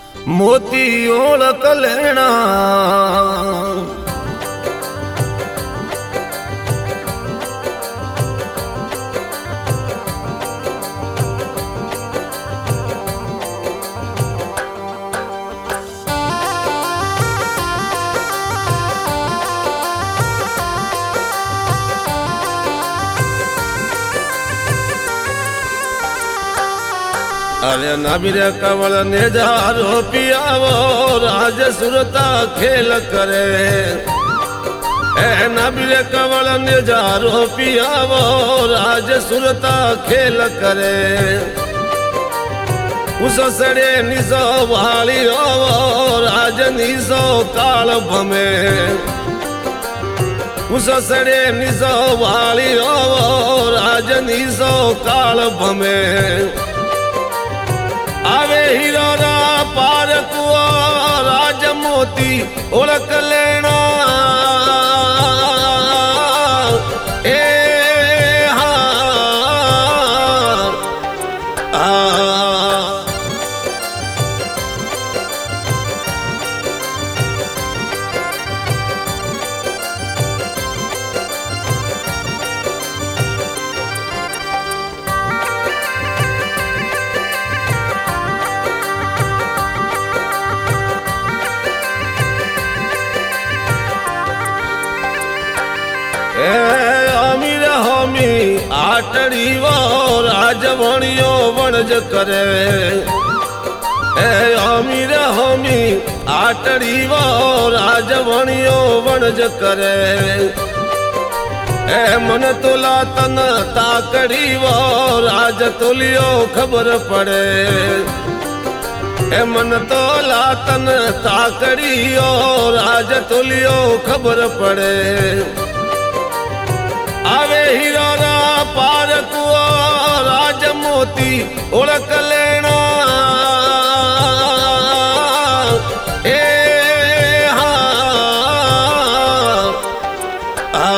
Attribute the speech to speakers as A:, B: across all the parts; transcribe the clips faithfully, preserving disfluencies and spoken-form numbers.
A: मोती ओळख लेना अरे नबीरे कवल निजारो पियावो राज सुरता खेल करे। ए नबीरे कवल निजारो पियावो राज सुरता खेल करे। उस सड़े निसो वाली रोवो राज निसो काल भमे। उस सड़े निसो वाली रोवो राज निसो काल भमे। आवे हीरो रा पार कुआ राज मोती ओळख लेना। ए हा आ अमीर होमी आटड़ी वो राजवणियो वणज करे। ए अमीर होमी आटड़ी वो राजवणियो वणज करे। ए मन तुला तन ताकड़ी वो राज तुलियो खबर पड़े। ए मन तोला तन ताकड़ियो राज तुलियो खबर पड़े। आवे हीरो रा पार कुआ राज मोती ओळख लेना। ए हा आ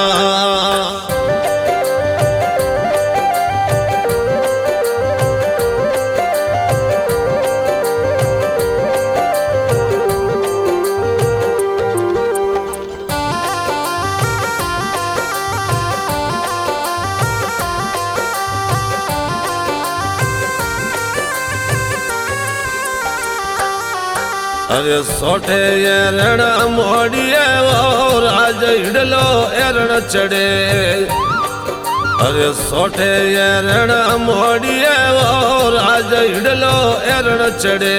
A: अरे सोठे एरण मोड़िए वो राज हिडलो एरण चढ़े। अरे सोठे एरण मोड़िए वो राज हिडलो एरण चढ़े।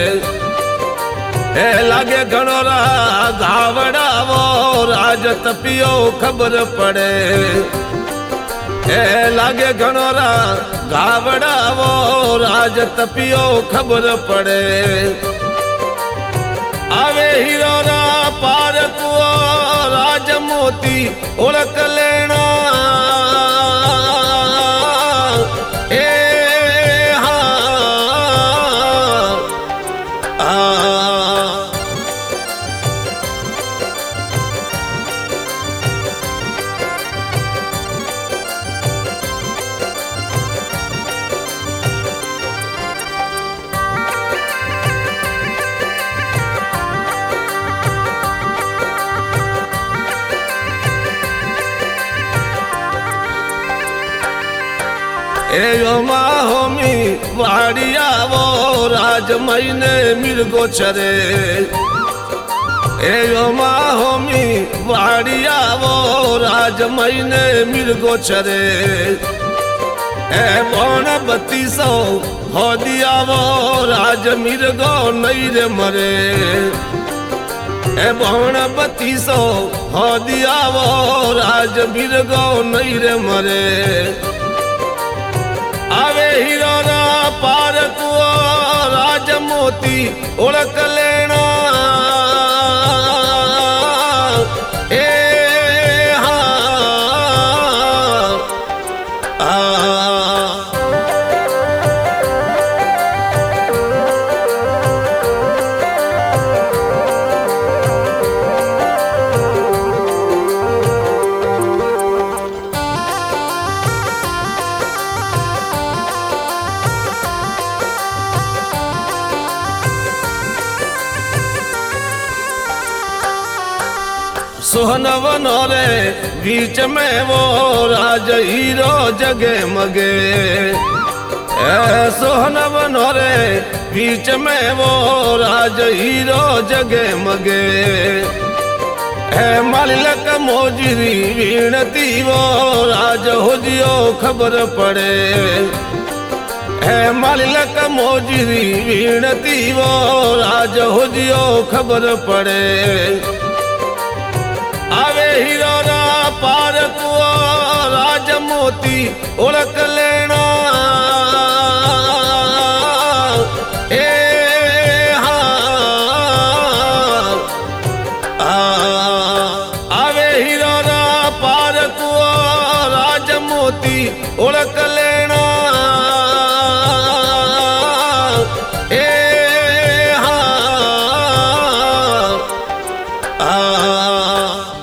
A: ए लागे घणोरा गावड़ा वो राज तपियो खबर पड़े। ए लागे घणोरा गावड़ा वो राज तपियो खबर पड़े। आवे हीरो रा पार कुआ राज मोती ओळख लेना। ए हा आ ए होमी वाड़िया वो राज महीने मिर्गो चरे। ए होमी वाड़िया वो राज महीने मिर्गो चरे। ए बौन बत्तीसो हो दिया वो राज मिर्गो नहीं रे मरे। ए बौन बत्तीसो हो दिया वो राज मिर्गो नहीं रे मरे। आवे हीरो रा पार कुआ राज मोती ओळख लेना। ए हा आ सोहनवनो रे बीच में वो राज हीरो जगे मगे। ए सोहनवनो रे बीच में वो राज हीरो जगे मगे। है मालिक मोजरी वीणती वो राज हो जियो खबर पड़े। है मालिक मोजरी वीणती वो राज हो जियो खबर पड़े। आवे हीरो रा पार कुओ राज मोती ओळख लेना। ए ओळख लेना। ए हा